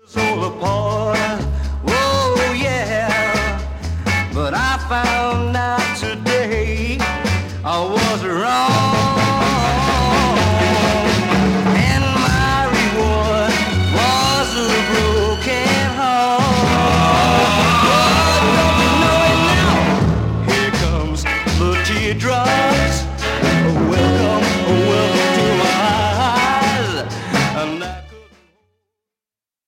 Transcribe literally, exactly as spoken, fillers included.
soul apart. Oh yeah, but I found out today I was wrong, and my reward was a broken heart. Oh, don't you know it now? Here comes the teardrops.